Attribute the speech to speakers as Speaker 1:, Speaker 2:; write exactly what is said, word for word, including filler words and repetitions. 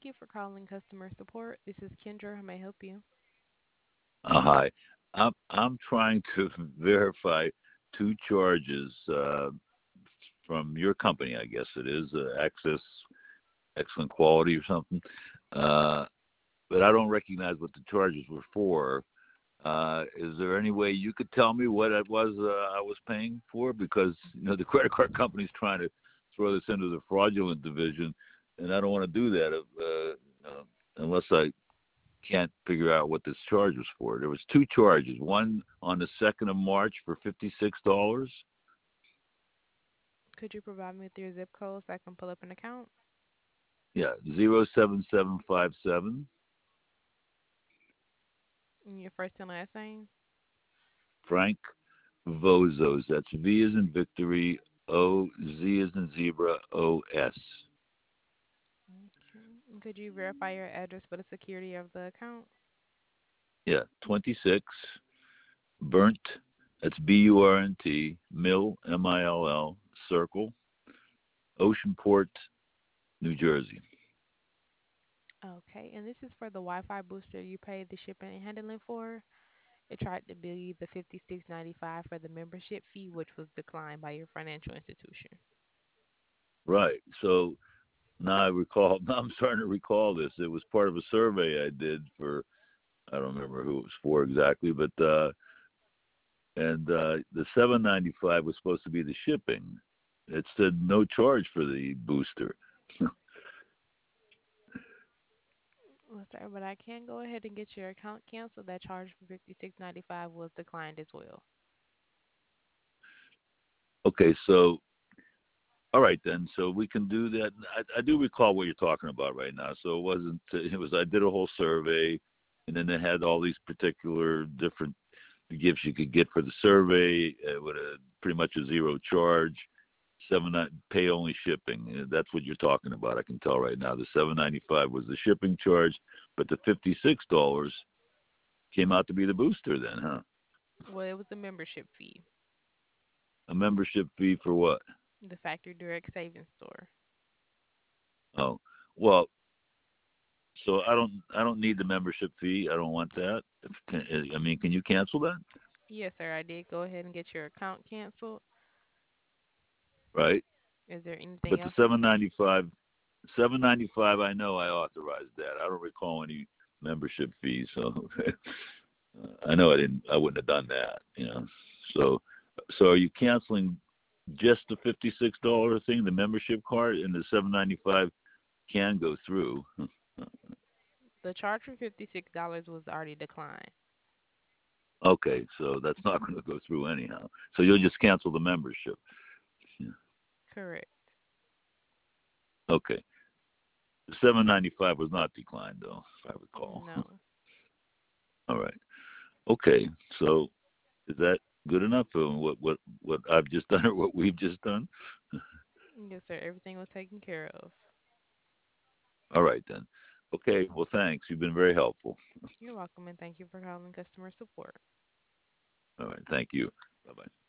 Speaker 1: Thank you for calling customer support. This is Kendra. How may I help you?
Speaker 2: Uh, hi. I'm I'm trying to verify two charges uh, from your company. I guess it is uh, Access Excellent Quality or something. Uh, but I don't recognize what the charges were for. Uh, is there any way you could tell me what it was uh, I was paying for? Because you know the credit card company's trying to throw this into the fraudulent division, and I don't want to do that uh, uh, unless I can't figure out what this charge was for. There was two charges. One on the second of March for fifty-six dollars.
Speaker 1: Could you provide me with your zip code so I can pull up an account?
Speaker 2: Yeah, zero seven seven five seven.
Speaker 1: And your first and last name?
Speaker 2: Frank Vozos. That's V as in Victory, O, Z as in Zebra, O, S.
Speaker 1: Okay. And could you verify your address for the security of the account?
Speaker 2: Yeah, twenty-six. Burnt. That's B U R N T. Mill, M I L L. Circle. Oceanport, New Jersey.
Speaker 1: Okay. And this is for the Wi-Fi booster you paid the shipping and handling for. It tried to bill you the fifty-six ninety-five for the membership fee, which was declined by your financial institution.
Speaker 2: Right. So now I recall. Now I'm starting to recall this. It was part of a survey I did for. I don't remember who it was for exactly, but uh, and uh, the seven ninety five was supposed to be the shipping. It said no charge for the booster.
Speaker 1: Well, sir, but I can go ahead and get your account canceled. That charge for fifty-six ninety-five was declined as well.
Speaker 2: Okay, so all right then. So we can do that. I, I do recall what you're talking about right now. So it wasn't. It was. I did a whole survey, and then they had all these particular different gifts you could get for the survey uh, with a pretty much a zero charge. Seven pay only shipping. Uh, That's what you're talking about. I can tell right now. The seven ninety five was the shipping charge, but the fifty six dollars came out to be the booster. Then, huh?
Speaker 1: Well, it was a membership fee,
Speaker 2: A membership fee for what?
Speaker 1: the Factory Direct Savings Store.
Speaker 2: Oh, well, so I don't I don't need the membership fee. I don't want that. If, can, I mean, can you cancel that?
Speaker 1: Yes, sir, I did go ahead and get your account canceled.
Speaker 2: Right.
Speaker 1: Is there anything
Speaker 2: But the
Speaker 1: else I
Speaker 2: seven
Speaker 1: can?
Speaker 2: ninety five, seven ninety five. I know I authorized that. I don't recall any membership fees. So I know I didn't. I wouldn't have done that. You know. So so are you canceling just the fifty six dollar thing, the membership card, and the seven ninety five can go through?
Speaker 1: The charge for fifty-six dollars was already declined.
Speaker 2: Okay, so that's not going to go through anyhow. So you'll just cancel the membership. Yeah.
Speaker 1: Correct.
Speaker 2: Okay. The seven ninety five was not declined though, if I recall.
Speaker 1: No.
Speaker 2: All right. Okay. So is that good enough for what what what I've just done or what we've just done?
Speaker 1: Yes, sir, everything was taken care of.
Speaker 2: All right then. Okay. Well, thanks. You've been very helpful.
Speaker 1: You're welcome, and thank you for calling customer support.
Speaker 2: All right. Thank you. Bye bye.